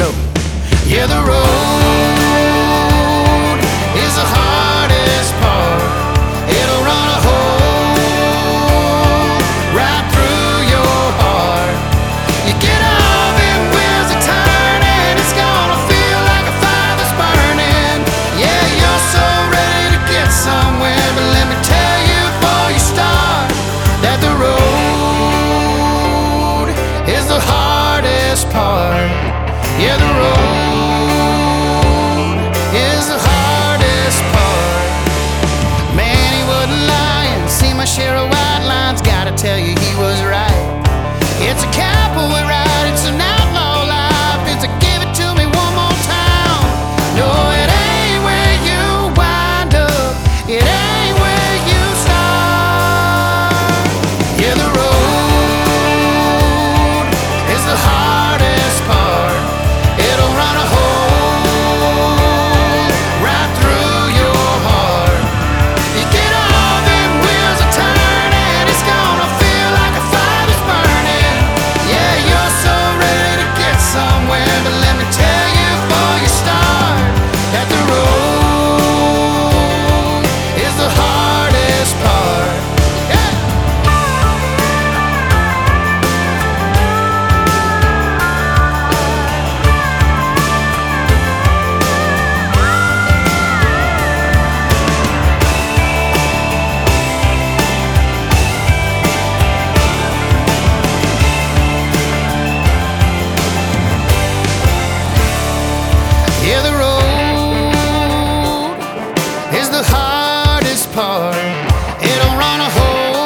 go. Yeah, the road is the hardest part. It'll run a hole right through your heart. You get all them wheels are turning, it's gonna feel like a fire that's burning. Yeah, you're so ready to get somewhere, but let me tell you before you start that the road is the hardest part. Yeah, the road is the hardest part. Man, he wasn't lying. See my share of white lines, gotta tell you he was right. It's a cowboy ride, it's an outlaw life. It's a give it to me one more time. No, it ain't where you wind up, it ain't where you start. Yeah, the road is the hardest part. It'll run a hole right through your heart. You get all them wheels are turning, it's gonna feel like a fire that's burning. Yeah, you're so ready to get somewhere, but let me tell you before you start that the road is the hardest part. Yeah. Yeah, the road is the hardest part. It'll run a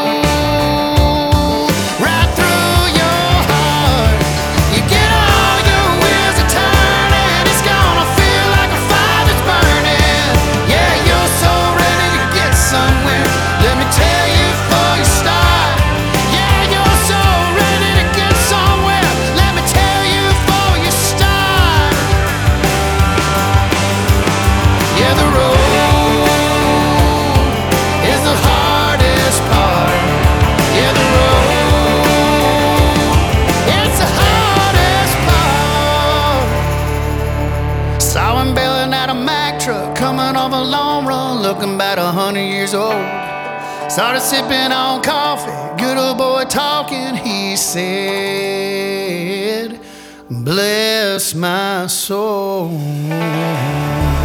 hole right through your heart. You get all your wheels are turning, it's gonna feel like a fire that's burning. Yeah, you're so ready to get somewhere. Let me tell you before you start. Yeah, you're so ready to get somewhere. Let me tell you before you start. Yeah, the road is the hardest part. Yeah, the road, it's the hardest part. Saw him bailing out a Mack truck, coming off a long run, looking about 100 years old. Started sipping on coffee, good old boy talking. He said, bless my soul.